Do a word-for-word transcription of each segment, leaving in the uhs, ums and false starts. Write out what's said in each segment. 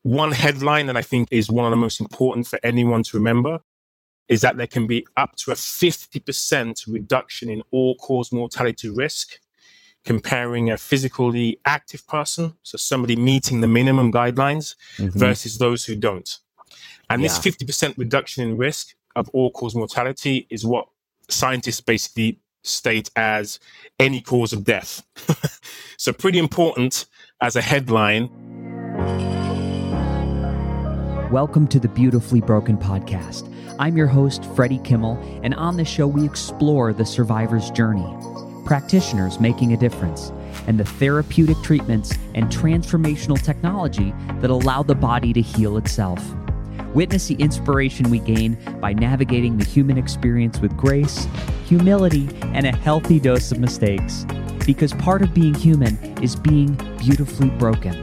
one headline that I think is one of the most important for anyone to remember is that there can be up to a fifty percent reduction in all-cause mortality risk comparing a physically active person, so somebody meeting the minimum guidelines, mm-hmm. versus those who don't. And yeah. this fifty percent reduction in risk of all-cause mortality is what scientists basically state as any cause of death. So pretty important as a headline. Welcome to the Beautifully Broken podcast. I'm your host, Freddie Kimmel, and on this show we explore the survivor's journey, practitioners making a difference, and the therapeutic treatments and transformational technology that allow the body to heal itself. Witness the inspiration we gain by navigating the human experience with grace, humility, and a healthy dose of mistakes. Because part of being human is being beautifully broken.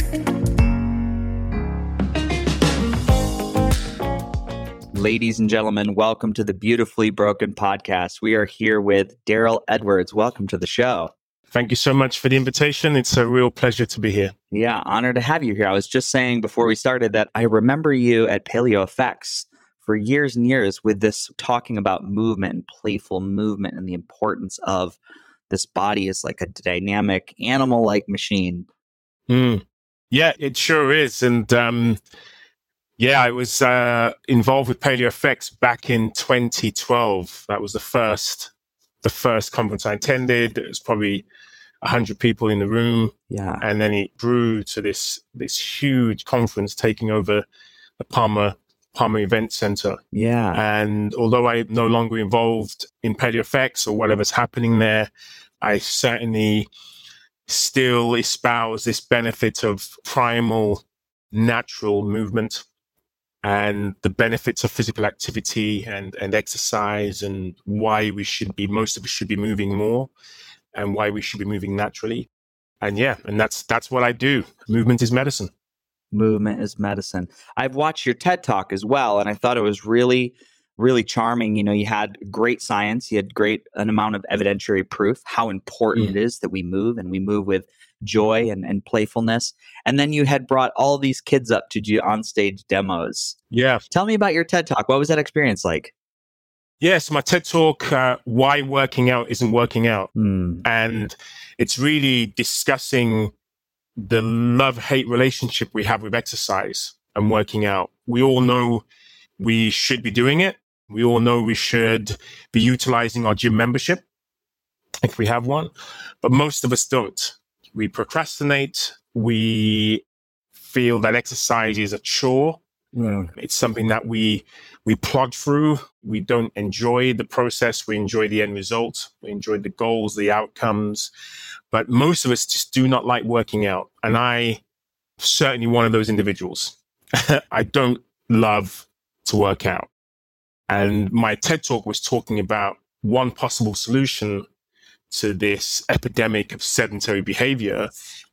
Ladies and gentlemen, welcome to the Beautifully Broken podcast. We are here with Daryl Edwards. Welcome to the show. Thank you so much for the invitation. It's a real pleasure to be here. Yeah, honored to have you here. I was just saying before we started that I remember you at PaleoFX for years and years with this talking about movement and playful movement and the importance of this body as like a dynamic animal-like machine. Mm. Yeah, it sure is. And um, yeah, I was uh, involved with PaleoFX back in twenty twelve. That was the first the first conference I attended. It was probably one hundred people in the room. Yeah. And then it grew to this this huge conference taking over the Palmer Palmer Event Center. Yeah. And although I'm no longer involved in PaleoFX or whatever's happening there, I certainly still espouse this benefit of primal natural movement and the benefits of physical activity and, and exercise, and why we should be, most of us should be moving more, and why we should be moving naturally. And yeah, and that's that's what I do. Movement is medicine. Movement is medicine. I've watched your TED Talk as well, and I thought it was really, really charming. You know, you had great science, you had great an amount of evidentiary proof, how important mm. it is that we move, and we move with joy and, and playfulness. And then you had brought all these kids up to do on-stage demos. Yeah. Tell me about your TED Talk. What was that experience like? Yes, my TED Talk, uh, Why Working Out Isn't Working Out. Mm. And it's really discussing the love-hate relationship we have with exercise and working out. We all know we should be doing it. We all know we should be utilizing our gym membership if we have one, but most of us don't. We procrastinate. We feel that exercise is a chore. Mm. It's something that we we plod through. We don't enjoy the process. We enjoy the end result. We enjoy the goals, the outcomes. But most of us just do not like working out. And I certainly one of those individuals. I don't love to work out. And my TED Talk was talking about one possible solution to this epidemic of sedentary behavior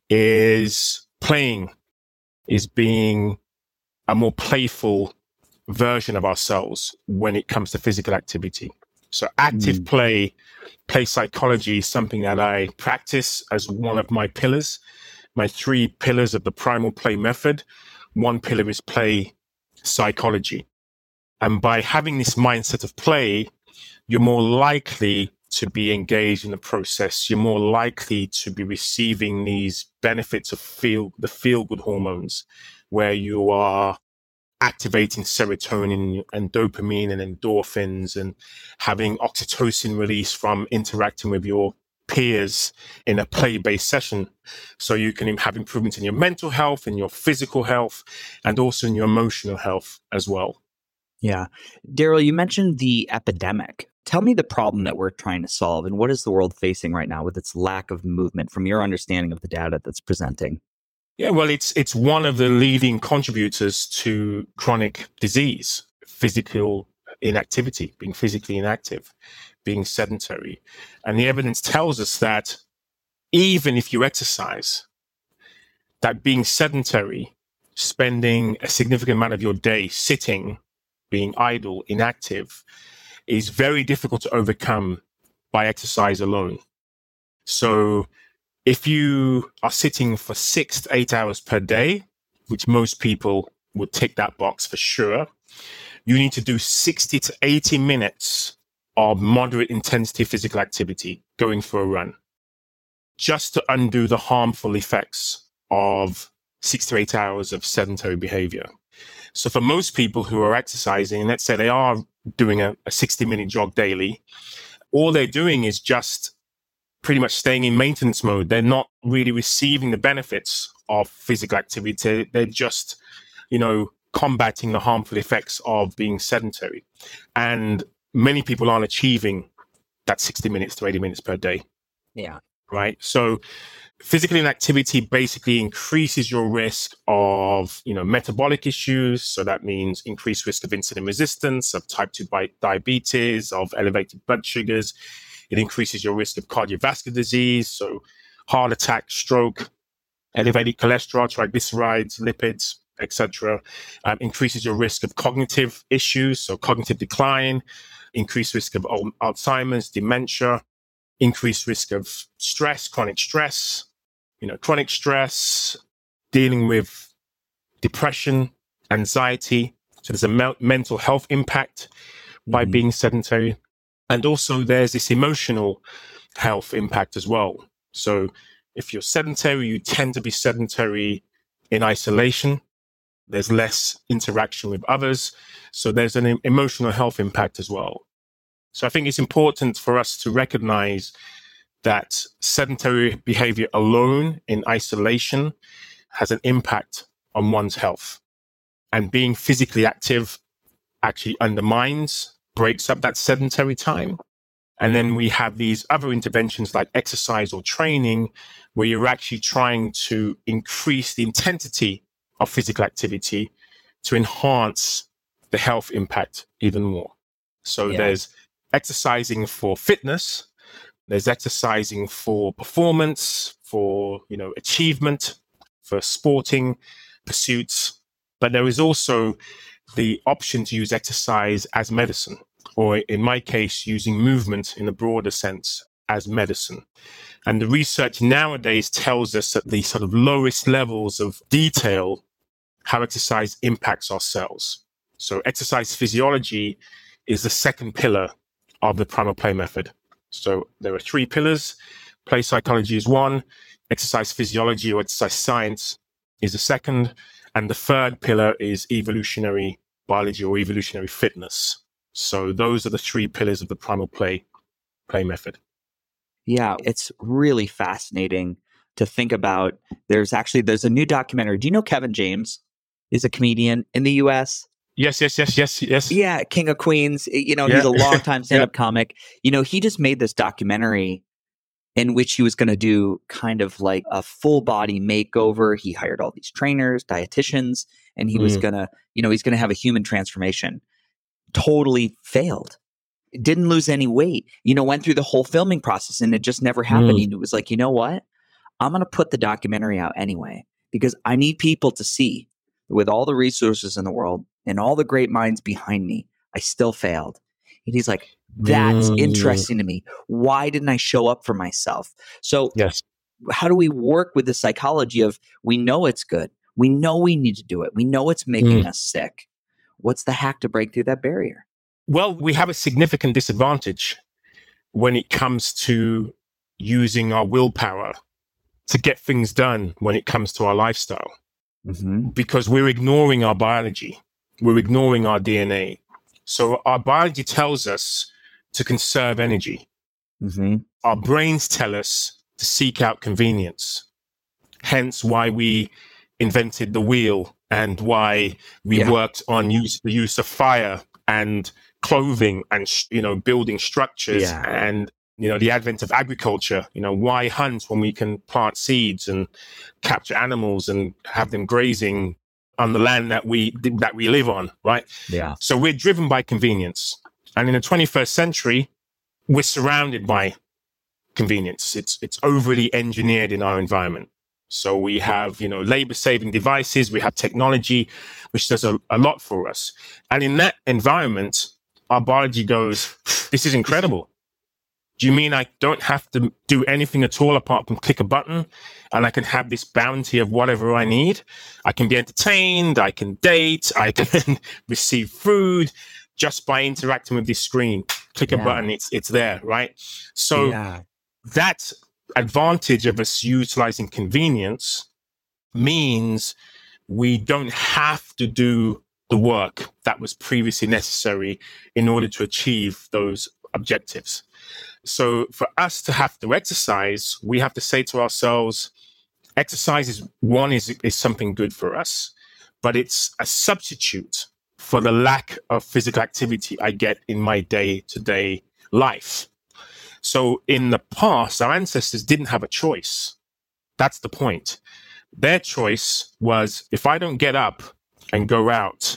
is playing, is being a more playful version of ourselves when it comes to physical activity. So active mm. play, play psychology is something that I practice as one of my pillars, my three pillars of the primal play method. One pillar is play psychology. And by having this mindset of play, you're more likely to be engaged in the process. You're more likely to be receiving these benefits of feel, the feel-good hormones, where you are activating serotonin and dopamine and endorphins and having oxytocin release from interacting with your peers in a play-based session. So you can have improvements in your mental health, in your physical health, and also in your emotional health as well. Yeah. Daryl, you mentioned the epidemic. Tell me the problem that we're trying to solve, and what is the world facing right now with its lack of movement from your understanding of the data that's presenting? Yeah, well, it's it's one of the leading contributors to chronic disease, physical inactivity, being physically inactive, being sedentary. And the evidence tells us that even if you exercise, that being sedentary, spending a significant amount of your day sitting, being idle, inactive, is very difficult to overcome by exercise alone. So if you are sitting for six to eight hours per day, which most people would tick that box for sure. You need to do sixty to eighty minutes of moderate intensity physical activity, going for a run, just to undo the harmful effects of six to eight hours of sedentary behavior. So for most people who are exercising, let's say they are doing a, a sixty minute jog daily, all they're doing is just pretty much staying in maintenance mode. They're not really receiving the benefits of physical activity. They're just, you know, combating the harmful effects of being sedentary. And many people aren't achieving that sixty minutes to eighty minutes per day. Yeah. Right. So physical inactivity basically increases your risk of, you know, metabolic issues. So that means increased risk of insulin resistance, of type two diabetes, of elevated blood sugars. It increases your risk of cardiovascular disease. So heart attack, stroke, elevated cholesterol, triglycerides, lipids, et cetera. Um, increases your risk of cognitive issues. So cognitive decline, increased risk of Alzheimer's, dementia, increased risk of stress, chronic stress, you know, chronic stress, dealing with depression, anxiety. So there's a me- mental health impact by mm-hmm. being sedentary. And also there's this emotional health impact as well. So if you're sedentary, you tend to be sedentary in isolation. There's less interaction with others. So there's an emotional health impact as well. So I think it's important for us to recognize that sedentary behavior alone in isolation has an impact on one's health. And being physically active actually undermines, breaks up that sedentary time. And then we have these other interventions like exercise or training, where you're actually trying to increase the intensity of physical activity to enhance the health impact even more. So yeah. There's exercising for fitness, there's exercising for performance, for, you know, achievement, for sporting pursuits, but there is also the option to use exercise as medicine, or in my case, using movement in a broader sense as medicine. And the research nowadays tells us at the sort of lowest levels of detail how exercise impacts our cells. So exercise physiology is the second pillar of the primal play method. So there are three pillars. Play psychology is one, exercise physiology or exercise science is the second, and the third pillar is evolutionary biology or evolutionary fitness. So those are the three pillars of the primal play play method. Yeah, it's really fascinating to think about. There's actually, there's a new documentary. Do you know Kevin James is a comedian in the U S? Yes, yes, yes, yes, yes. Yeah, King of Queens. You know, yeah. He's a longtime stand-up yeah. comic. You know, he just made this documentary in which he was going to do kind of like a full body makeover. He hired all these trainers, dietitians, and he mm. was going to, you know, he's going to have a human transformation. Totally failed. Didn't lose any weight. You know, went through the whole filming process and it just never happened. Mm. And it was like, you know what? I'm going to put the documentary out anyway, because I need people to see, with all the resources in the world and all the great minds behind me, I still failed. And he's like, that's mm. interesting to me. Why didn't I show up for myself? So yes. How do we work with the psychology of, we know it's good, we know we need to do it, we know it's making mm. us sick. What's the hack to break through that barrier? Well, we have a significant disadvantage when it comes to using our willpower to get things done when it comes to our lifestyle. Mm-hmm. Because we're ignoring our biology. We're ignoring our D N A. So our biology tells us to conserve energy. Mm-hmm. Our brains tell us to seek out convenience. Hence why we invented the wheel and why we yeah. worked on use, the use of fire and clothing and, you know, building structures yeah. and, you know, the advent of agriculture. You know, why hunt when we can plant seeds and capture animals and have them grazing on the land that we that we live on, right? Yeah. So we're driven by convenience. And in the twenty-first century, we're surrounded by convenience. It's it's overly engineered in our environment. So we have, you know, labor-saving devices, we have technology, which does a, a lot for us. And in that environment, our biology goes, this is incredible. Do you mean I don't have to do anything at all apart from click a button and I can have this bounty of whatever I need? I can be entertained, I can date, I can receive food just by interacting with this screen. Click a Yeah. button, it's it's there, right? So Yeah. that advantage of us utilizing convenience means we don't have to do the work that was previously necessary in order to achieve those objectives. So for us to have to exercise, we have to say to ourselves, exercise is one is, is something good for us, but it's a substitute for the lack of physical activity I get in my day-to-day life. So in the past, our ancestors didn't have a choice. That's the point. Their choice was, if I don't get up and go out,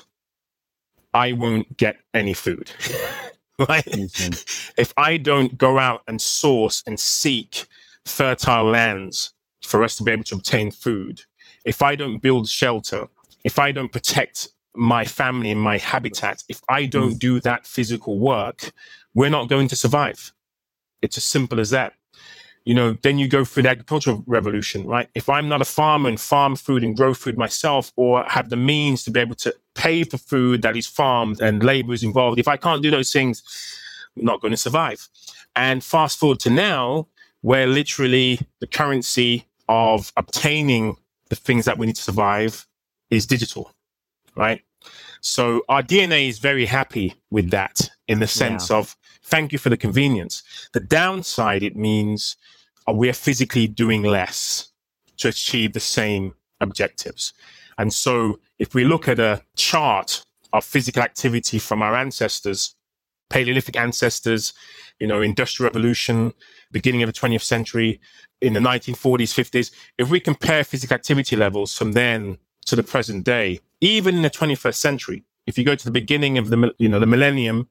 I won't get any food. Right? Mm-hmm. If I don't go out and source and seek fertile lands for us to be able to obtain food, if I don't build shelter, if I don't protect my family and my habitat, if I don't mm. do that physical work, we're not going to survive. It's as simple as that. You know, then you go through the agricultural revolution, right? If I'm not a farmer and farm food and grow food myself, or have the means to be able to pay for food that is farmed and labor is involved, if I can't do those things, I'm not going to survive. And fast forward to now, where literally the currency of obtaining the things that we need to survive is digital, right? So our D N A is very happy with that, in the sense yeah. of, thank you for the convenience. The downside, it means uh, we're physically doing less to achieve the same objectives. And so if we look at a chart of physical activity from our ancestors, Paleolithic ancestors, you know, Industrial Revolution, beginning of the twentieth century, in the nineteen forties, fifties, if we compare physical activity levels from then to the present day, even in the twenty-first century, if you go to the beginning of the, you know, the millennium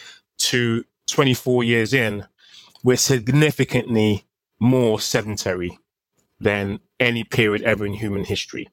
to twenty-four years in, we're significantly more sedentary than any period ever in human history.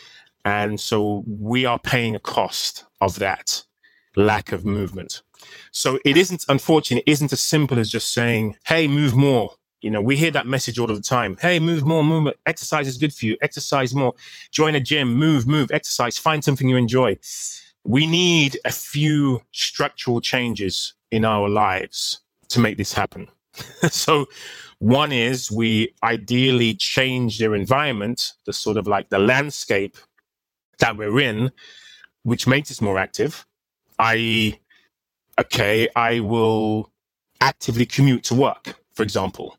And so we are paying a cost of that lack of movement. So it isn't, unfortunately, it isn't as simple as just saying, hey, move more. You know, we hear that message all the time. Hey, move more, move. Exercise is good for you. Exercise more. Join a gym, move, move, exercise, find something you enjoy. We need a few structural changes in our lives to make this happen. So one is we ideally change their environment, the sort of like the landscape that we're in, which makes us more active. that is, okay, I will actively commute to work, for example.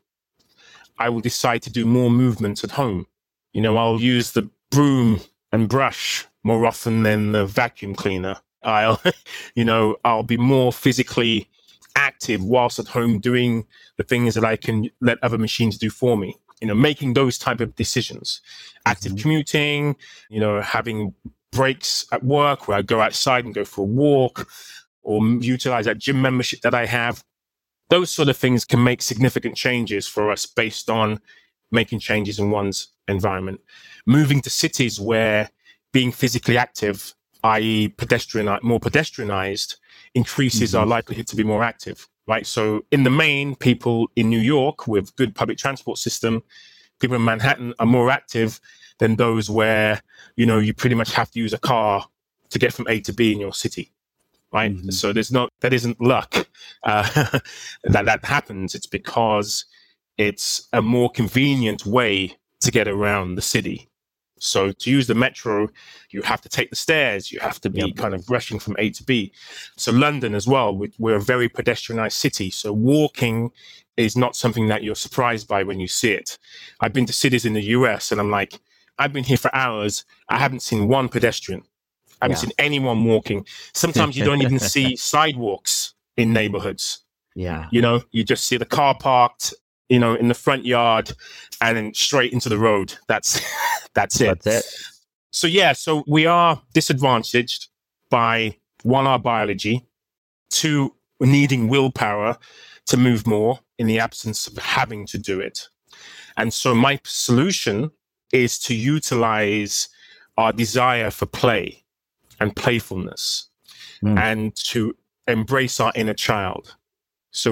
I will decide to do more movements at home. You know, I'll use the broom and brush more often than the vacuum cleaner. I'll, you know, I'll be more physically active whilst at home doing the things that I can let other machines do for me. You know, making those type of decisions. Active mm-hmm. commuting, you know, having breaks at work where I go outside and go for a walk, or utilize that gym membership that I have. Those sort of things can make significant changes for us based on making changes in one's environment. Moving to cities where being physically active, that is pedestrian, more pedestrianized, increases mm-hmm. our likelihood to be more active, right? So in the main, people in New York with good public transport system, people in Manhattan are more active than those where, you know, you pretty much have to use a car to get from A to B in your city. Right. Mm-hmm. So there's not, that isn't luck uh, that that happens. It's because it's a more convenient way to get around the city. So to use the metro, you have to take the stairs. You have to be yep. kind of rushing from A to B. So London as well, we're a very pedestrianized city. So walking is not something that you're surprised by when you see it. I've been to cities in the U S and I'm like, I've been here for hours. I haven't seen one pedestrian. I haven't yeah. seen anyone walking. Sometimes you don't even see sidewalks in neighborhoods. Yeah. You know, you just see the car parked, you know, in the front yard and then straight into the road. That's, that's it. That's it. So, yeah, so we are disadvantaged by one, our biology, two, needing willpower to move more in the absence of having to do it. And so my solution is to utilize our desire for play and playfulness, mm. and to embrace our inner child. So when you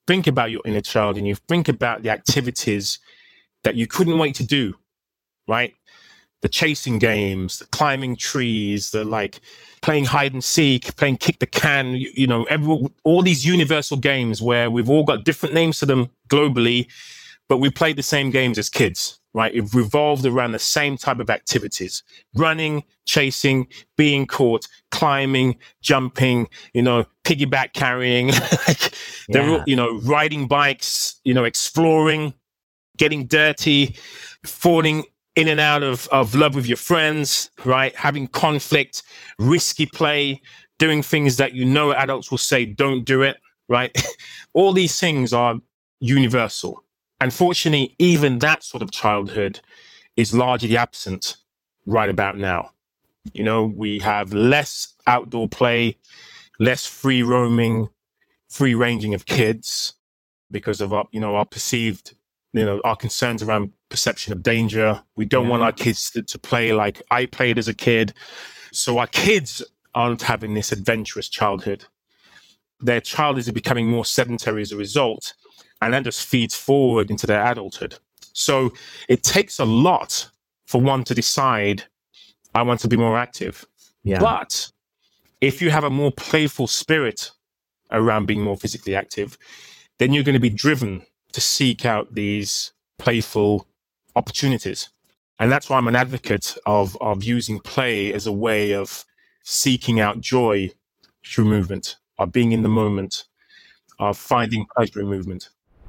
think about your inner child and you think about the activities that you couldn't wait to do, right? The chasing games, the climbing trees, the like playing hide and seek, playing kick the can, you, you know, every, all these universal games where we've all got different names to them globally, but we played the same games as kids, right? It revolved around the same type of activities: running, chasing, being caught, climbing, jumping, you know, piggyback carrying, like, they're all, you know, riding bikes, you know, exploring, getting dirty, falling in and out of, of love with your friends, right? Having conflict, risky play, doing things that you know adults will say, don't do it, right? All these things are universal. Unfortunately, even that sort of childhood is largely absent right about now. You know, we have less outdoor play, less free roaming, free ranging of kids because of our, you know, our perceived, you know, our concerns around perception of danger. We don't yeah. want our kids to, to play like I played as a kid. So our kids aren't having this adventurous childhood. Their child is becoming more sedentary as a result, and that just feeds forward into their adulthood. So it takes a lot for one to decide, I want to be more active. Yeah. But if you have a more playful spirit around being more physically active, then you're going to be driven to seek out these playful opportunities. And that's why I'm an advocate of, of using play as a way of seeking out joy through movement, of being in the moment, of finding pleasure in movement.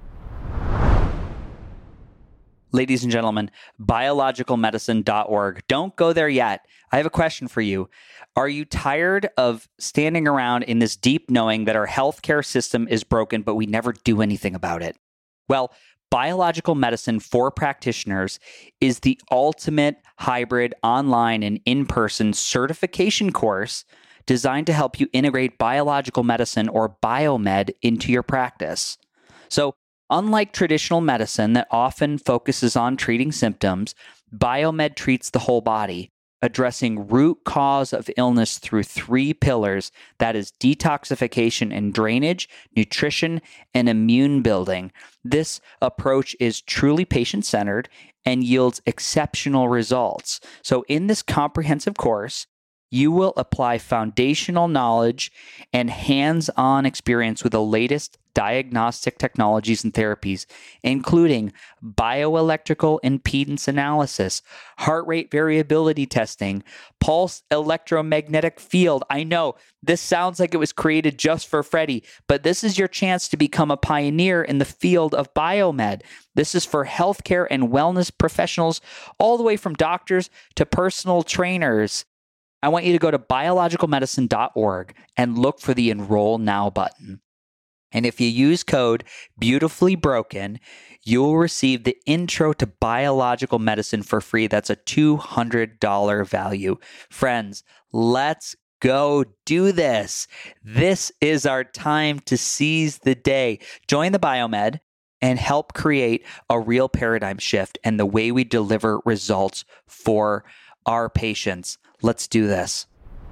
Ladies and gentlemen, biological medicine dot org. Don't go there yet. I have a question for you. Are you tired of standing around in this deep knowing that our healthcare system is broken, but we never do anything about it? Well, Biological Medicine for Practitioners is the ultimate hybrid online and in-person certification course designed to help you integrate biological medicine or biomed into your practice. So, unlike traditional medicine that often focuses on treating symptoms, biomed treats the whole body, addressing root cause of illness through three pillars, that is detoxification and drainage, nutrition, and immune building. This approach is truly patient-centered and yields exceptional results. So in this comprehensive course, you will apply foundational knowledge and hands-on experience with the latest diagnostic technologies and therapies, including bioelectrical impedance analysis, heart rate variability testing, pulse electromagnetic field. I know this sounds like it was created just for Freddie, but this is your chance to become a pioneer in the field of biomed. This is for healthcare and wellness professionals, all the way from doctors to personal trainers. I want you to go to biological medicine dot org and look for the Enroll Now button. And if you use code Beautifully Broken, you will receive the Intro to Biological Medicine for free. That's a two hundred dollars value. Friends, let's go do this. This is our time to seize the day. Join the Biomed and help create a real paradigm shift and the way we deliver results for our patients. Let's do this.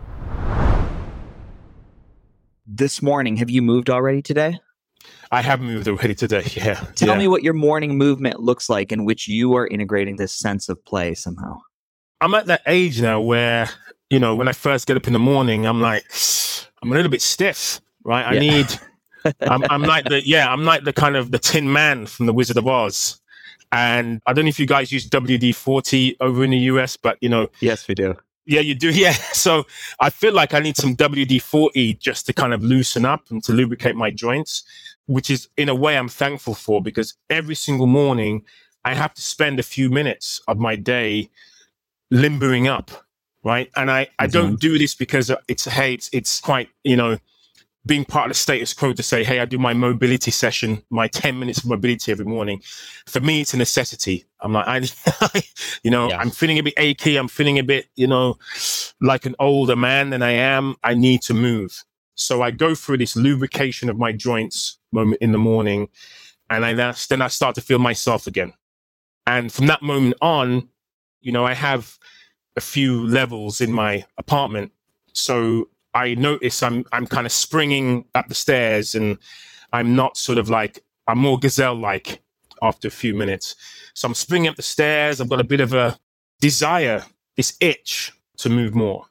This morning, have you moved already today? I have moved already today, yeah. Tell yeah. me what your morning movement looks like in which you are integrating this sense of play somehow. I'm at that age now where, you know, when I first get up in the morning, I'm like, I'm a little bit stiff, right? I yeah. need, I'm, I'm like the, yeah, I'm like the kind of the Tin Man from The Wizard of Oz. And I don't know if you guys use W D forty over in the U S, but, you know. Yes, we do. Yeah, you do. Yeah. So I feel like I need some W D forty just to kind of loosen up and to lubricate my joints, which is in a way I'm thankful for, because every single morning I have to spend a few minutes of my day limbering up. Right. And I, I mm-hmm. don't do this because it's, hey, it's, it's quite, you know, being part of the status quo to say, hey, I do my mobility session, my ten minutes of mobility every morning. For me, it's a necessity. I'm like, I, you know, yeah. I'm feeling a bit achy. I'm feeling a bit, you know, like an older man than I am. I need to move. So I go through this lubrication of my joints moment in the morning, and I then I start to feel myself again. And from that moment on, you know, I have a few levels in my apartment. So I notice I'm I'm kind of springing up the stairs, and I'm not sort of like, I'm more gazelle-like after a few minutes. So I'm springing up the stairs. I've got a bit of a desire, this itch to move more.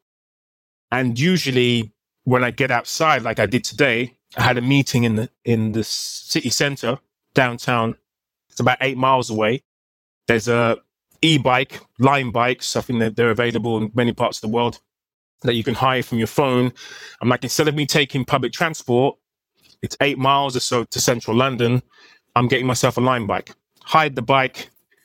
And usually when I get outside, like I did today, I had a meeting in the in the city center, downtown. It's about eight miles away. There's a e-bike, Lime bikes. I think that they're available in many parts of the world that you can hire from your phone. I'm like, instead of me taking public transport, it's eight miles or so to central London, I'm getting myself a Lime bike. Hide the bike.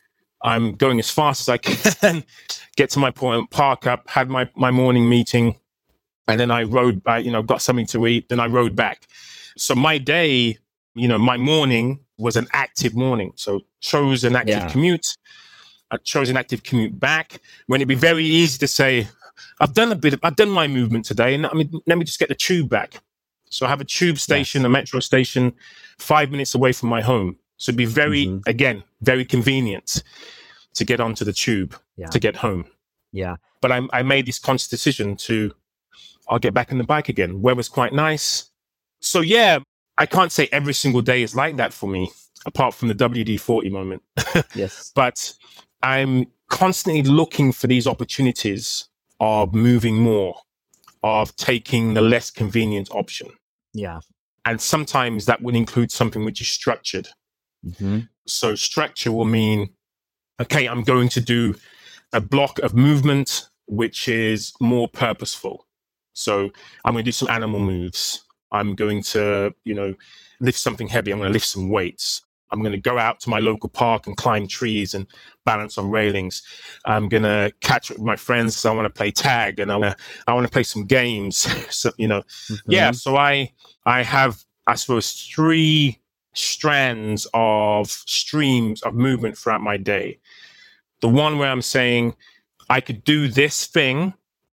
I'm going as fast as I can, get to my point, park up, had my, my morning meeting, and then I rode back, you know, got something to eat, then I rode back. So my day, you know, my morning was an active morning. So chose an active Yeah. commute. I chose an active commute back when it'd be very easy to say, I've done a bit of, I've done my movement today, and I mean, let me just get the tube back. So I have a tube station, Yes. a metro station, five minutes away from my home. So it'd be very, Mhm. again, very convenient to get onto the tube Yeah. to get home. Yeah. But I, I made this conscious decision to, I'll get back on the bike again. Weather's quite nice. So yeah, I can't say every single day is like that for me, apart from the W D forty moment. Yes. But I'm constantly looking for these opportunities of moving more, of taking the less convenient option. Yeah. And sometimes that will include something which is structured. Mm-hmm. So structure will mean, okay, I'm going to do a block of movement which is more purposeful. So I'm going to do some animal moves. I'm going to, you know, lift something heavy. I'm going to lift some weights. I'm going to go out to my local park and climb trees and balance on railings. I'm going to catch up with my friends because I want to play tag and I want to, I want to play some games. So, you know, Mm-hmm. yeah. So I, I have, I suppose, three strands of streams of movement throughout my day. The one where I'm saying I could do this thing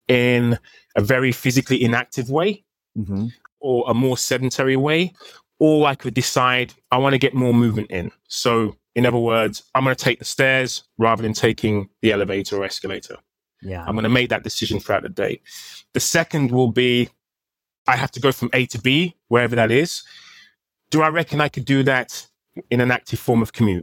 in a very physically inactive way, Mm-hmm. or a more sedentary way, or I could decide I want to get more movement in. So in other words, I'm going to take the stairs rather than taking the elevator or escalator. Yeah. I'm going to make that decision throughout the day. The second will be, I have to go from A to B, wherever that is. Do I reckon I could do that in an active form of commute?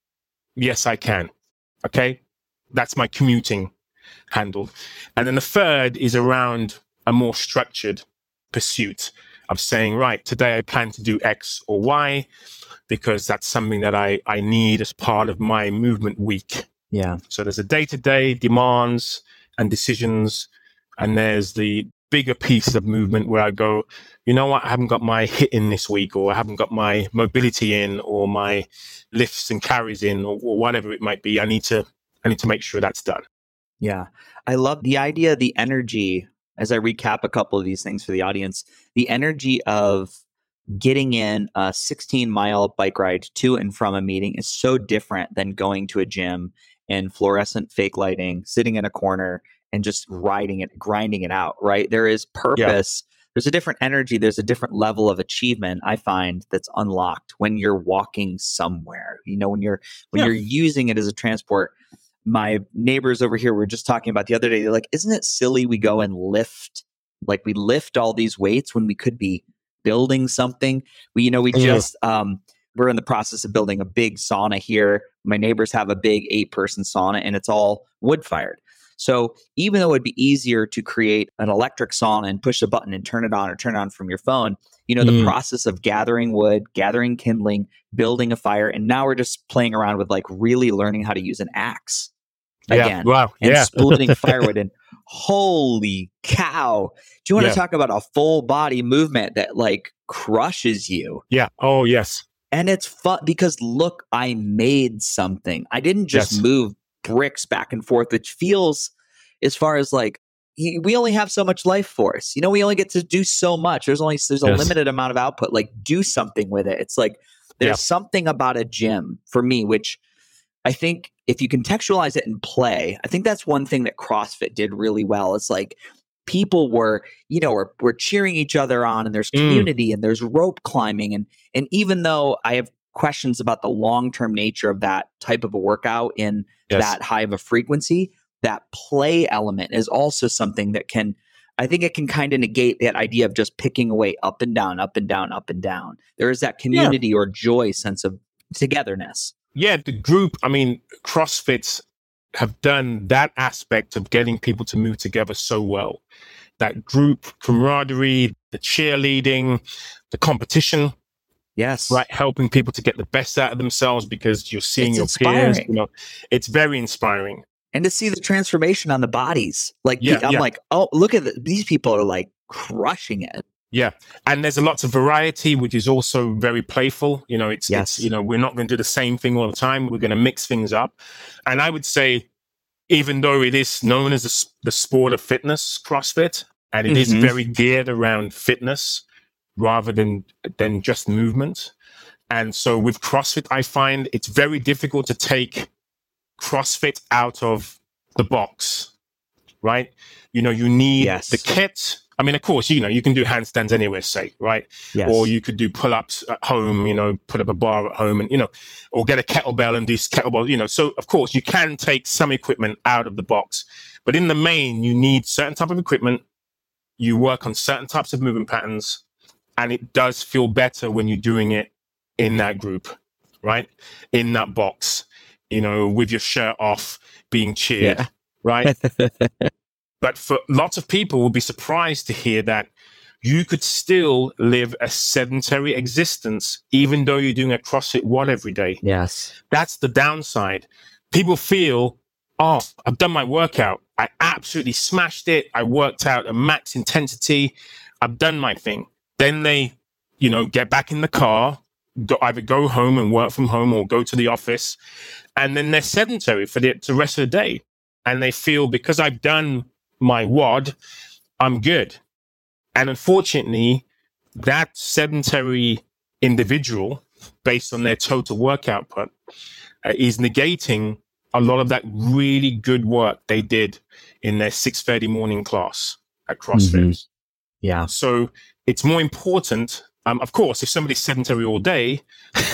Yes, I can. Okay. That's my commuting handle. And then the third is around a more structured pursuit of saying, right, today I plan to do X or Y because that's something that I, I need as part of my movement week. Yeah. So there's a day-to-day demands and decisions, and there's the bigger piece of movement where I go, you know what, I haven't got my hit in this week, or I haven't got my mobility in, or my lifts and carries in, or, or whatever it might be. I need to, I need to make sure that's done. Yeah. I love the idea, the energy, as I recap a couple of these things for the audience, the energy of getting in a sixteen mile bike ride to and from a meeting is so different than going to a gym in fluorescent fake lighting, sitting in a corner and just riding it, grinding it out, right? There is purpose. Yeah. There's a different energy. There's a different level of achievement I find that's unlocked when you're walking somewhere, you know, when you're, when yeah. you're using it as a transport. My neighbors over here were just talking about the other day. They're like, isn't it silly we go and lift, like we lift all these weights when we could be building something? We, you know, we Yeah. just, um, we're in the process of building a big sauna here. My neighbors have a big eight person sauna and it's all wood fired. So even though it'd be easier to create an electric sauna and push a button and turn it on or turn it on from your phone, you know, the Mm. process of gathering wood, gathering kindling, building a fire, and now we're just playing around with like really learning how to use an axe Yeah. again. Wow. And Yeah. splitting firewood. And holy cow. Do you want Yeah. to talk about a full body movement that like crushes you? Yeah. Oh, yes. And it's fun because look, I made something. I didn't just Yes. move bricks back and forth, which feels as far as like, y- we only have so much life force. You know, we only get to do so much. There's only, there's a Yes. limited amount of output. Like do something with it. It's like, there's Yeah. something about a gym for me, which I think if you contextualize it in play, I think that's one thing that CrossFit did really well. It's like people were, you know, were, were cheering each other on, and there's Mm. community and there's rope climbing. And, and even though I have questions about the long-term nature of that type of a workout in Yes. that high of a frequency, that play element is also something that can, I think it can kind of negate that idea of just picking away up and down, up and down, up and down. There is that community yeah. or joy sense of togetherness. Yeah, the group, I mean, CrossFit have done that aspect of getting people to move together so well. That group camaraderie, the cheerleading, the competition. Yes. Right. Helping people to get the best out of themselves because you're seeing it's your inspiring. peers. You know, it's very inspiring. And to see the transformation on the bodies. Like, yeah, I'm yeah. like, oh, look at the, these people are like crushing it. Yeah. And there's a lot of variety, which is also very playful. You know, it's, yes. it's, you know, we're not going to do the same thing all the time. We're going to mix things up. And I would say, even though it is known as the, the sport of fitness, CrossFit, and it mm-hmm. is very geared around fitness rather than, than just movement. And so with CrossFit, I find it's very difficult to take CrossFit out of the box, right? You know, you need yes. the kit. I mean, of course, you know, you can do handstands anywhere, say, right? Yes. Or you could do pull-ups at home, you know, put up a bar at home and, you know, or get a kettlebell and do kettlebell, you know. So, of course, you can take some equipment out of the box. But in the main, you need certain type of equipment. You work on certain types of movement patterns. And it does feel better when you're doing it in that group, right? In that box, you know, with your shirt off, being cheered, yeah. right? But for lots of people will be surprised to hear that you could still live a sedentary existence, even though you're doing a CrossFit WOD every day. Yes. That's the downside. People feel, oh, I've done my workout. I absolutely smashed it. I worked out at max intensity. I've done my thing. Then they, you know, get back in the car, go, either go home and work from home or go to the office. And then they're sedentary for the, the rest of the day. And they feel because I've done my WOD, I'm good. And unfortunately, that sedentary individual, based on their total work output, uh, is negating a lot of that really good work they did in their six thirty morning class at CrossFit. Mm-hmm. Yeah. So it's more important, um, of course, if somebody's sedentary all day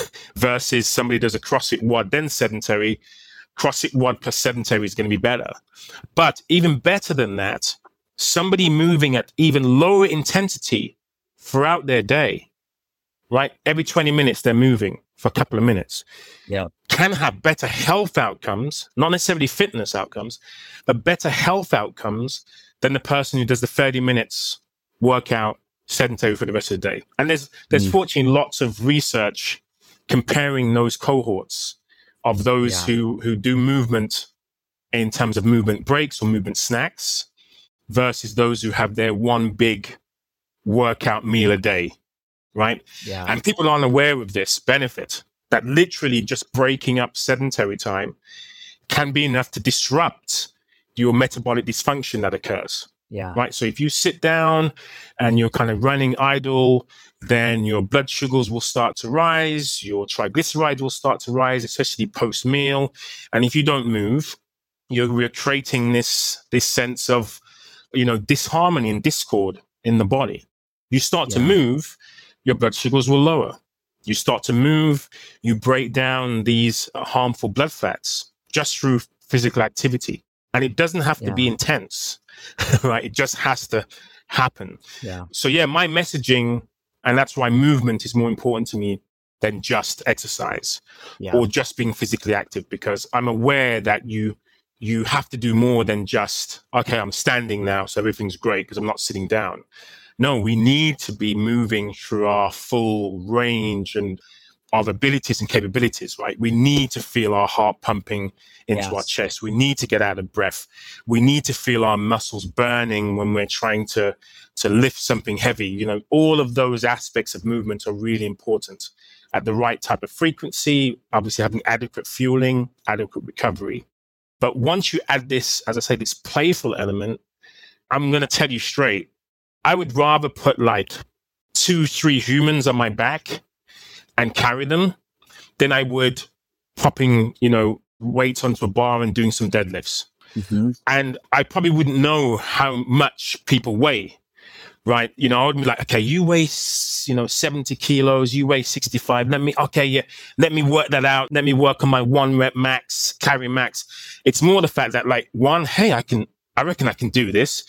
versus somebody does a CrossFit WOD, then sedentary, CrossFit WOD plus sedentary is going to be better. But even better than that, somebody moving at even lower intensity throughout their day, right? Every twenty minutes, they're moving for a couple of minutes. Yeah. Can have better health outcomes, not necessarily fitness outcomes, but better health outcomes than the person who does the thirty minutes workout sedentary for the rest of the day. And there's there's mm. fortunately lots of research comparing those cohorts of those yeah. who who do movement in terms of movement breaks or movement snacks versus those who have their one big workout meal a day, right? Yeah. And people aren't aware of this benefit, that literally just breaking up sedentary time can be enough to disrupt your metabolic dysfunction that occurs. Yeah. Right. So if you sit down and you're kind of running idle, then your blood sugars will start to rise, your triglycerides will start to rise, especially post meal. And if you don't move, you're, you're creating this, this sense of, you know, disharmony and discord in the body. You start yeah. to move, your blood sugars will lower. You start to move, you break down these uh, harmful blood fats just through physical activity. And it doesn't have to yeah. be intense, right? It just has to happen. Yeah. So yeah, my messaging, and that's why movement is more important to me than just exercise yeah. or just being physically active, because I'm aware that you you have to do more than just, okay, I'm standing now, so everything's great because I'm not sitting down. No, we need to be moving through our full range and of abilities and capabilities, right? We need to feel our heart pumping into yes. our chest. We need to get out of breath. We need to feel our muscles burning when we're trying to, to lift something heavy. You know, all of those aspects of movement are really important at the right type of frequency, obviously having adequate fueling, adequate recovery. But once you add this, as I say, this playful element, I'm going to tell you straight, I would rather put like two, three humans on my back and carry them than I would popping, you know, weights onto a bar and doing some deadlifts. Mm-hmm. And I probably wouldn't know how much people weigh, right? You know, I would be like, okay, you weigh, you know, seventy kilos, you weigh sixty-five. Let me, okay, yeah, let me work that out. Let me work on my one rep max, carry max. It's more the fact that like, one, hey, I can, I reckon I can do this.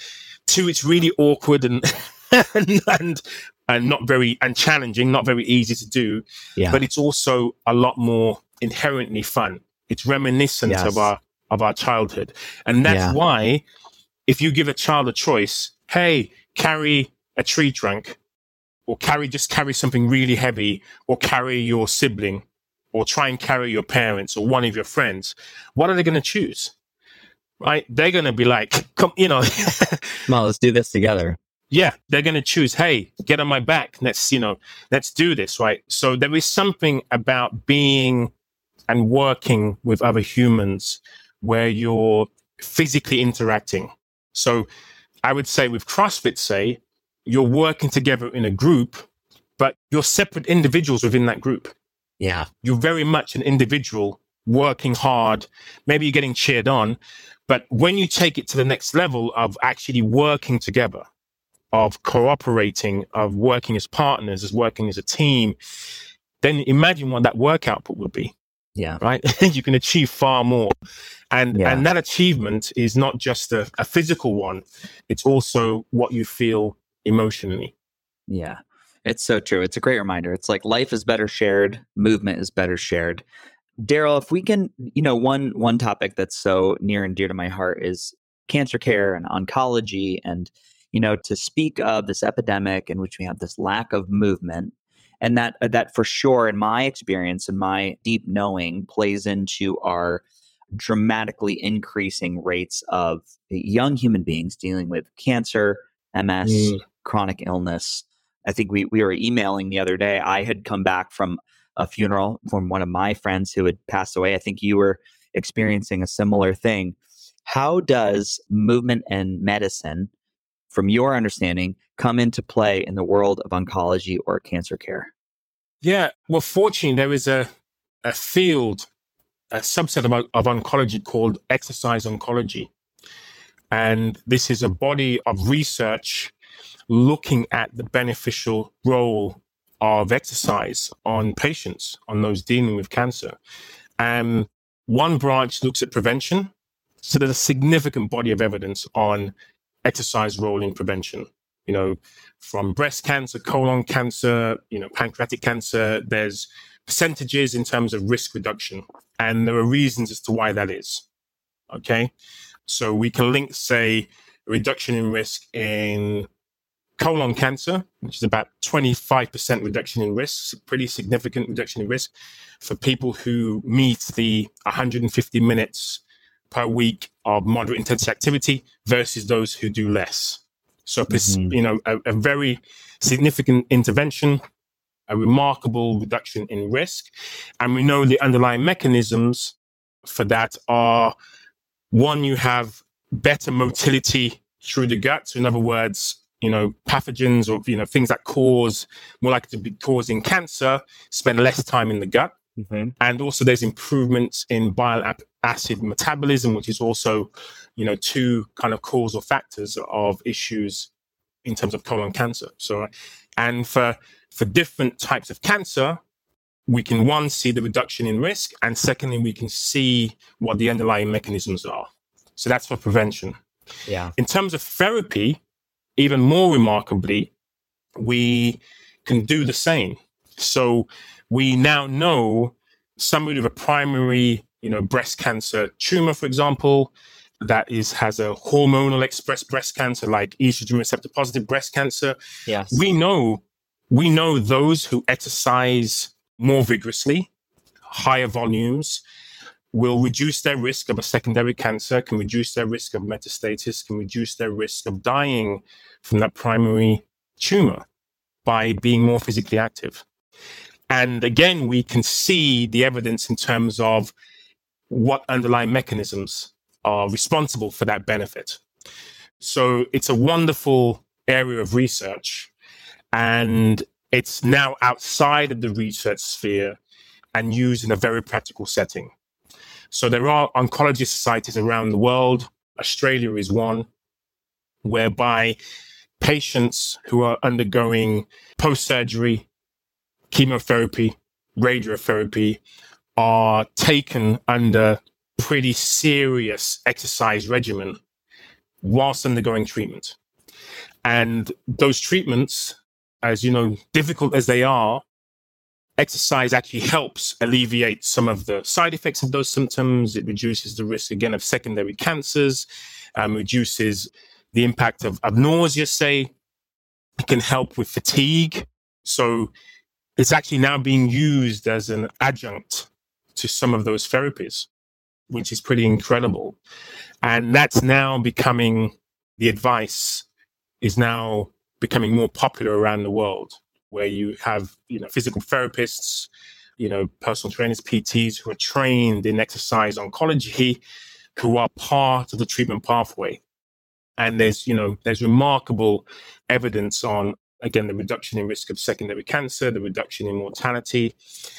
Two, it's really awkward and and, and and not very and challenging, not very easy to do. Yeah. But it's also a lot more inherently fun. It's reminiscent Yes. of our of our childhood, and that's Yeah. why if you give a child a choice, hey, carry a tree trunk, or carry just carry something really heavy, or carry your sibling, or try and carry your parents or one of your friends, what are they going to choose? Right? They're going to be like, come, you know, Come on, let's do this together. yeah, they're going to choose, hey, get on my back. Let's, you know, let's do this. Right. So there is something about being and working with other humans where you're physically interacting. So I would say with CrossFit, say, you're working together in a group, but you're separate individuals within that group. Yeah. You're very much an individual working hard. Maybe you're getting cheered on. But when you take it to the next level of actually working together, of cooperating, of working as partners, as working as a team, then imagine what that work output would be. Yeah. Right? You can achieve far more. And Yeah. and that achievement is not just a, a physical one. It's also what you feel emotionally. Yeah. It's so true. It's a great reminder. It's like life is better shared, movement is better shared. Daryl, if we can, you know, one one topic that's so near and dear to my heart is cancer care and oncology, and, you know, to speak of this epidemic in which we have this lack of movement, and that that for sure, in my experience and my deep knowing, plays into our dramatically increasing rates of young human beings dealing with cancer, M S, Mm. chronic illness. I think we we were emailing the other day. I had come back from a funeral from one of my friends who had passed away. I think you were experiencing a similar thing. How does movement and medicine, from your understanding, come into play in the world of oncology or cancer care? Yeah. Well, fortunately, there is a, a field, a subset of, of oncology called exercise oncology. And this is a body of research looking at the beneficial role of exercise on patients, on those dealing with cancer. And one branch looks at prevention. So there's a significant body of evidence on exercise role in prevention. You know, from breast cancer, colon cancer, you know, pancreatic cancer, there's percentages in terms of risk reduction. And there are reasons as to why that is. Okay. So we can link, say, a reduction in risk in colon cancer, which is about twenty-five percent reduction in risk, pretty significant reduction in risk for people who meet the one hundred fifty minutes per week of moderate intensity activity versus those who do less. So, mm-hmm. you know, a, a very significant intervention, a remarkable reduction in risk. And we know the underlying mechanisms for that are, one, you have better motility through the gut. So in other words, you know, pathogens or, you know, things that cause, more likely to be causing cancer, spend less time in the gut. Mm-hmm. And also there's improvements in bile acid metabolism, which is also, you know, two kind of causal factors of issues in terms of colon cancer. So, and for, for different types of cancer, we can, one, see the reduction in risk, and secondly, we can see what the underlying mechanisms are. So that's for prevention. Yeah. In terms of therapy, even more remarkably, we can do the same. So we now know somebody with a primary, you know, breast cancer tumor, for example, that is has a hormonal expressed breast cancer, like estrogen receptor positive breast cancer. Yes. We know, we know those who exercise more vigorously, higher volumes, will reduce their risk of a secondary cancer, can reduce their risk of metastasis, can reduce their risk of dying from that primary tumor by being more physically active. And again, we can see the evidence in terms of what underlying mechanisms are responsible for that benefit. So it's a wonderful area of research, and it's now outside of the research sphere and used in a very practical setting. So there are oncology societies around the world. Australia is one, whereby patients who are undergoing post-surgery chemotherapy, radiotherapy, are taken under pretty serious exercise regimen whilst undergoing treatment. And those treatments, as you know, difficult as they are, exercise actually helps alleviate some of the side effects of those symptoms. It reduces the risk, again, of secondary cancers, um, reduces the impact of, of nausea, say. It can help with fatigue. So it's actually now being used as an adjunct to some of those therapies, which is pretty incredible. And that's now becoming, the advice is now becoming more popular around the world, where you have, you know, physical therapists, you know, personal trainers, P Ts who are trained in exercise oncology, who are part of the treatment pathway. And there's, you know, there's remarkable evidence on, again, the reduction in risk of secondary cancer, the reduction in mortality,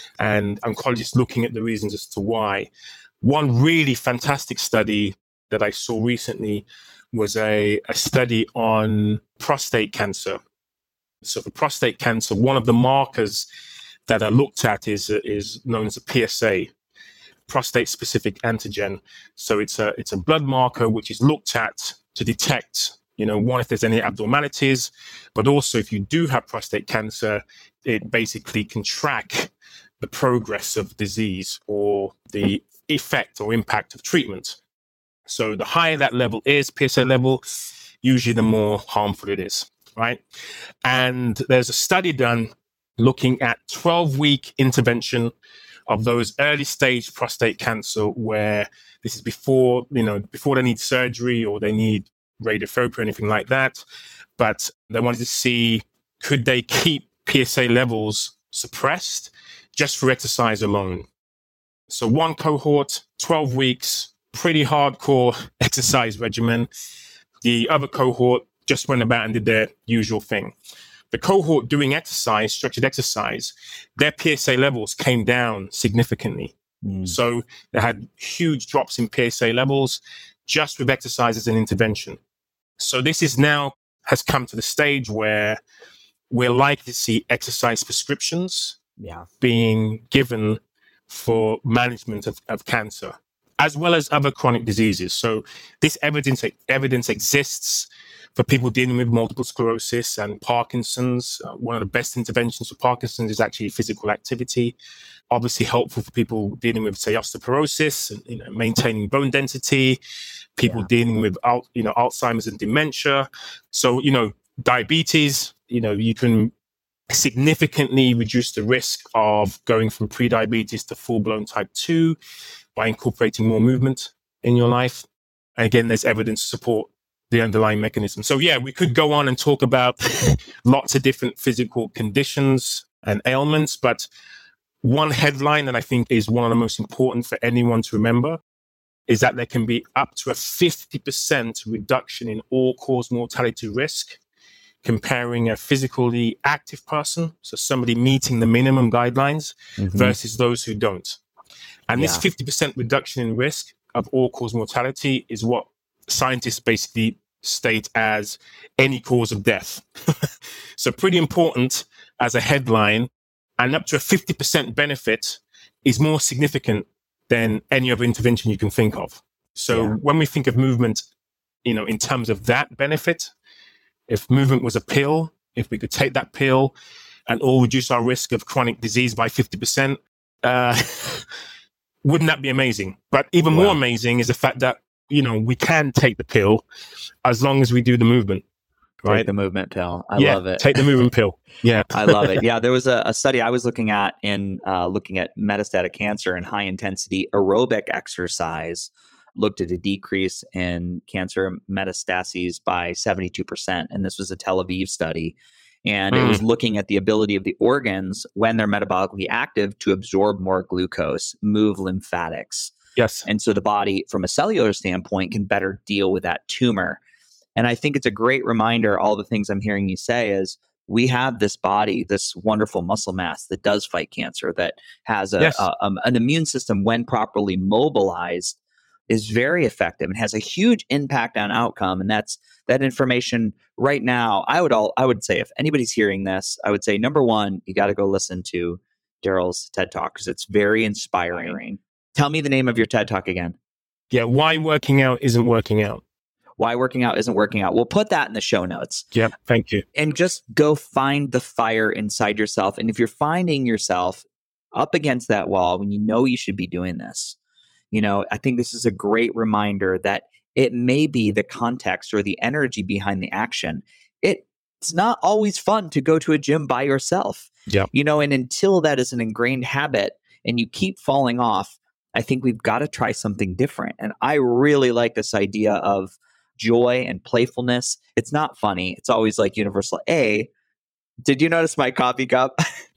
and oncologists looking at the reasons as to why. One really fantastic study that I saw recently was a, a study on prostate cancer. So for prostate cancer, one of the markers that are looked at is, is known as a P S A, prostate-specific antigen. So it's a, it's a blood marker which is looked at to detect, you know, one, if there's any abnormalities, but also if you do have prostate cancer, it basically can track the progress of disease or the effect or impact of treatment. So the higher that level is, P S A level, usually the more harmful it is, right? And there's a study done looking at twelve-week intervention of those early stage prostate cancer, where this is before, you know, before they need surgery or they need radiotherapy or anything like that. But they wanted to see, could they keep P S A levels suppressed just for exercise alone? So one cohort, twelve weeks, pretty hardcore exercise regimen. The other cohort just went about and did their usual thing. The cohort doing exercise, structured exercise, their P S A levels came down significantly. Mm. So they had huge drops in P S A levels just with exercise as an intervention. So this is now has come to the stage where we're likely to see exercise prescriptions yeah. being given for management of, of cancer, as well as other chronic diseases. So this evidence evidence exists for people dealing with multiple sclerosis and Parkinson's. Uh, one of the best interventions for Parkinson's is actually physical activity. Obviously helpful for people dealing with, say, osteoporosis and, you know, maintaining bone density, people yeah. dealing with, you know, Alzheimer's and dementia. So, you know, diabetes, you know, you can significantly reduce the risk of going from pre-diabetes to full-blown type two by incorporating more movement in your life. And again, there's evidence to support the underlying mechanism. So yeah, we could go on and talk about lots of different physical conditions and ailments, but one headline that I think is one of the most important for anyone to remember is that there can be up to a fifty percent reduction in all-cause mortality risk comparing a physically active person, so somebody meeting the minimum guidelines, mm-hmm. versus those who don't. And yeah. this fifty percent reduction in risk of all-cause mortality is what scientists basically state as any cause of death. So pretty important as a headline, and up to a fifty percent benefit is more significant than any other intervention you can think of. So yeah. when we think of movement, you know, in terms of that benefit, if movement was a pill, if we could take that pill and all reduce our risk of chronic disease by fifty percent, uh, wouldn't that be amazing? But even wow. more amazing is the fact that, you know, we can take the pill as long as we do the movement, right? Take the movement pill. I yeah, love it. Take the movement pill. Yeah. I love it. Yeah. There was a, a study I was looking at in uh, looking at metastatic cancer and high intensity aerobic exercise looked at a decrease in cancer metastases by seventy-two percent. And this was a Tel Aviv study. And mm. it was looking at the ability of the organs when they're metabolically active to absorb more glucose, move lymphatics. Yes. And so the body, from a cellular standpoint, can better deal with that tumor. And I think it's a great reminder, all the things I'm hearing you say is we have this body, this wonderful muscle mass that does fight cancer, that has a, yes. a, a an immune system when properly mobilized is very effective and has a huge impact on outcome. And that's that information right now. I would all I would say if anybody's hearing this, I would say, number one, you got to go listen to Daryl's TED Talk because it's very inspiring. Tell me the name of your TED Talk again. Yeah, why working out isn't working out. why working out isn't working out. We'll put that in the show notes. Yeah, thank you. And just go find the fire inside yourself. And if you're finding yourself up against that wall when you know you should be doing this, you know, I think this is a great reminder that it may be the context or the energy behind the action. It, it's not always fun to go to a gym by yourself. Yeah. You know, and until that is an ingrained habit and you keep falling off, I think we've got to try something different. And I really like this idea of joy and playfulness. It's not funny. It's always like universal. A, did you notice my coffee cup?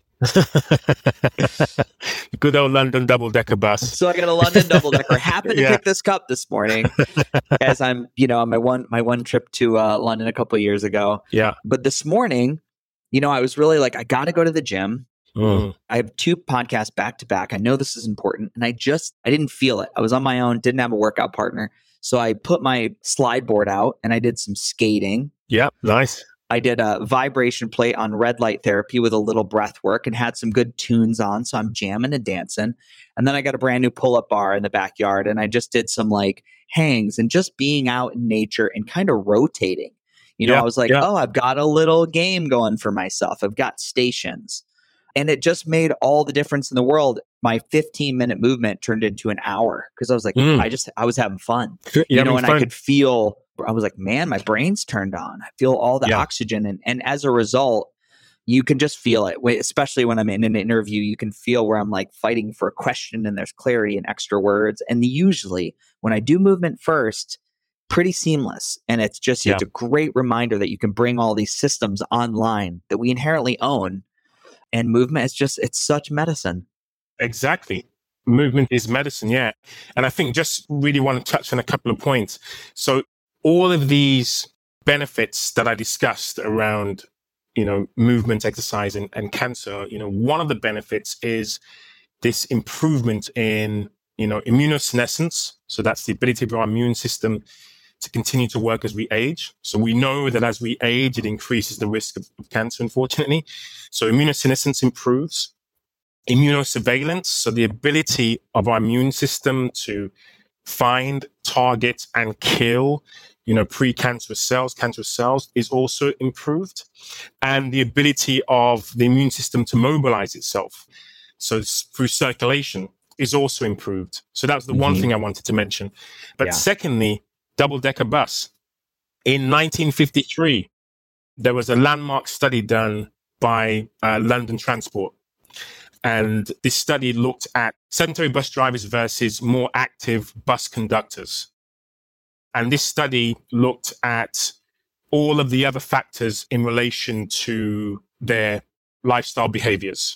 Good old London double-decker bus. So I got a London double-decker. Happened to Yeah. pick this cup this morning as I'm, you know, on my one my one trip to uh, London a couple of years ago. Yeah. But this morning, you know, I was really like, I got to go to the gym. Mm. I have two podcasts back to back. I know this is important. And I just, I didn't feel it. I was on my own, didn't have a workout partner. So I put my slide board out and I did some skating. Yeah, nice. I did a vibration plate on red light therapy with a little breath work and had some good tunes on. So I'm jamming and dancing. And then I got a brand new pull-up bar in the backyard. And I just did some like hangs and just being out in nature and kind of rotating. You know, Yeah, I was like, yeah. oh, I've got a little game going for myself. I've got stations. And it just made all the difference in the world. My fifteen minute movement turned into an hour because I was like, Mm. I just, I was having fun. You're You know, having and fun. I could feel, I was like, man, my brain's turned on. I feel all the Yeah. oxygen. And, and as a result, you can just feel it, Wh- especially when I'm in an interview, you can feel where I'm like fighting for a question and there's clarity and extra words. And usually when I do movement first, pretty seamless. And it's just, Yeah. it's a great reminder that you can bring all these systems online that we inherently own. And movement is just, it's such medicine. Exactly. Movement is medicine, yeah. And I think just really want to touch on a couple of points. So all of these benefits that I discussed around, you know, movement, exercise, and, and cancer, you know, one of the benefits is this improvement in, you know, immunosenescence. So that's the ability of our immune system to continue to work as we age. So we know that as we age, it increases the risk of, of cancer, unfortunately. So immunosenescence improves. Immunosurveillance, so the ability of our immune system to find, target, and kill, you know, pre-cancerous cells, cancerous cells, is also improved. And the ability of the immune system to mobilize itself, so s- through circulation, is also improved. So that was the one Mhm. thing I wanted to mention. But Yeah. secondly, double-decker bus. In nineteen fifty-three, there was a landmark study done by uh, London Transport. And this study looked at sedentary bus drivers versus more active bus conductors. And this study looked at all of the other factors in relation to their lifestyle behaviors.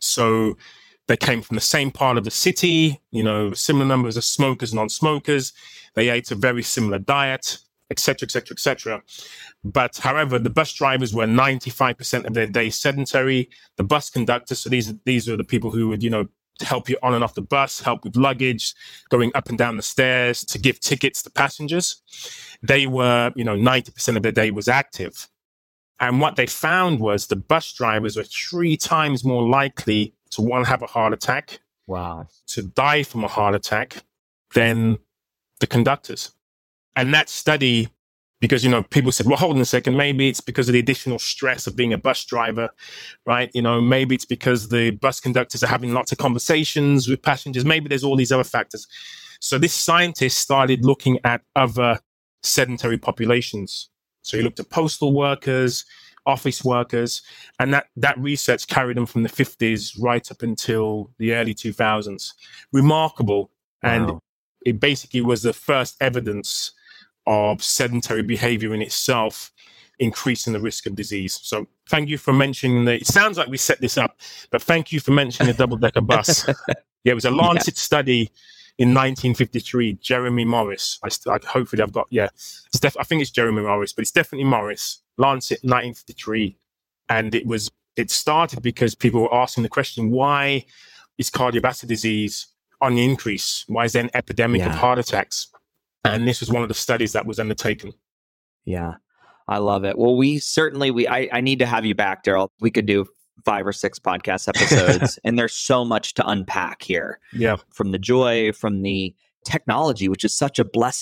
So they came from the same part of the city, you know, similar numbers of smokers, non-smokers. They ate a very similar diet, et cetera, et cetera, et cetera. But however, the bus drivers were ninety-five percent of their day sedentary. The bus conductors, so these, these are the people who would, you know, help you on and off the bus, help with luggage, going up and down the stairs, to give tickets to passengers. They were, you know, ninety percent of their day was active. And what they found was the bus drivers were three times more likely to, one, have a heart attack, Wow. to die from a heart attack than the conductors. And that study, because, you know, people said, well, hold on a second, maybe it's because of the additional stress of being a bus driver, right? You know, maybe it's because the bus conductors are having lots of conversations with passengers. Maybe there's all these other factors. So this scientist started looking at other sedentary populations. So he looked at postal workers, office workers, and that, that research carried them from the fifties right up until the early two thousands. Remarkable. And Wow. it basically was the first evidence of sedentary behavior in itself increasing the risk of disease. So thank you for mentioning the, it sounds like we set this up, but thank you for mentioning the double-decker bus. Yeah, it was a Lancet yeah. study in nineteen fifty-three, Jeremy Morris. I, st- I hopefully I've got, yeah, it's def- I think it's Jeremy Morris, but it's definitely Morris, Lancet nineteen fifty-three. And it was, it started because people were asking the question, why is cardiovascular disease on the increase? Why is there an epidemic Yeah. of heart attacks? And this was one of the studies that was undertaken. Yeah, I love it. Well, we certainly, we I, I need to have you back, Daryl. We could do five or six podcast episodes, and there's so much to unpack here. Yeah. From the joy, from the technology, which is such a blessing.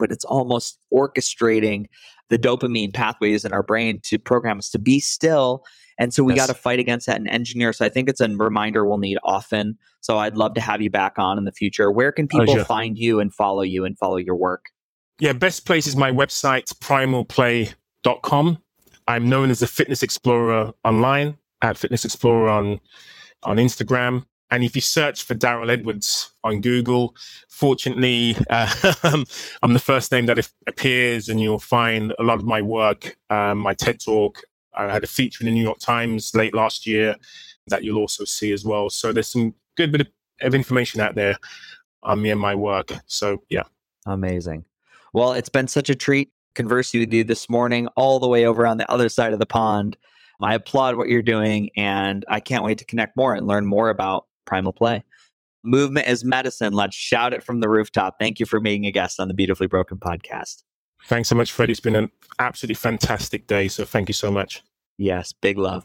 but it's almost orchestrating the dopamine pathways in our brain to program us to be still. And so we Yes. got to fight against that and engineer. So I think it's a reminder we'll need often. So I'd love to have you back on in the future. Where can people Pleasure. find you and follow you and follow your work? Yeah, best place is my website, primal play dot com. I'm known as the Fitness Explorer online, at Fitness Explorer on, on Instagram. And if you search for Daryl Edwards on Google, fortunately, uh, I'm the first name that appears, and you'll find a lot of my work, um, my TED Talk. I had a feature in the New York Times late last year that you'll also see as well. So there's some good bit of, of information out there on me and my work. So, yeah. Amazing. Well, it's been such a treat conversing with you this morning, all the way over on the other side of the pond. I applaud what you're doing, and I can't wait to connect more and learn more about Primal Play. Movement is medicine. Let's shout it from the rooftop. Thank you for being a guest on the Beautifully Broken podcast. Thanks so much, Freddie. It's been an absolutely fantastic day. So thank you so much. Yes, big love.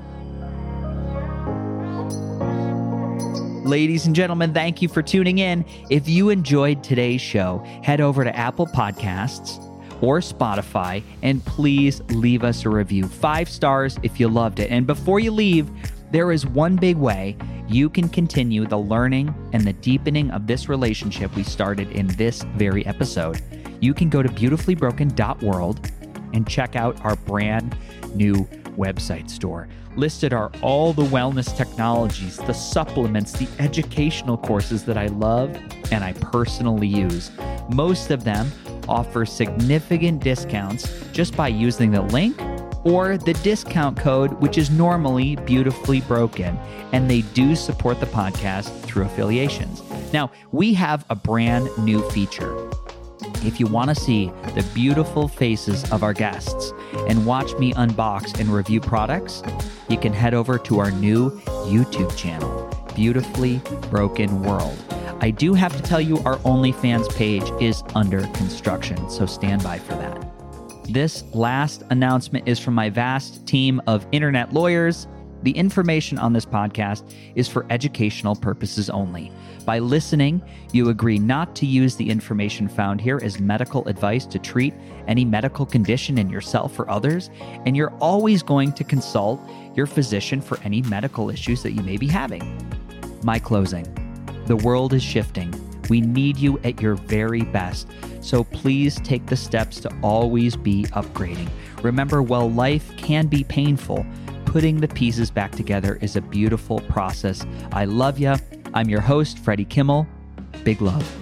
Ladies and gentlemen, thank you for tuning in. If you enjoyed today's show, head over to Apple Podcasts or Spotify and please leave us a review. Five stars if you loved it. And before you leave, there is one big way you can continue the learning and the deepening of this relationship we started in this very episode. You can go to beautifully broken dot world and check out our brand new website store. Listed are all the wellness technologies, the supplements, the educational courses that I love and I personally use. Most of them offer significant discounts just by using the link or the discount code, which is normally Beautifully Broken. And they do support the podcast through affiliations. Now, we have a brand new feature. If you want to see the beautiful faces of our guests and watch me unbox and review products, you can head over to our new YouTube channel, Beautifully Broken World. I do have to tell you our OnlyFans page is under construction, so stand by for that. This last announcement is from my vast team of internet lawyers. The information on this podcast is for educational purposes only. By listening, you agree not to use the information found here as medical advice to treat any medical condition in yourself or others, and you're always going to consult your physician for any medical issues that you may be having. My closing. The world is shifting. We need you at your very best. So please take the steps to always be upgrading. Remember, while life can be painful, putting the pieces back together is a beautiful process. I love you. I'm your host, Freddie Kimmel. Big love.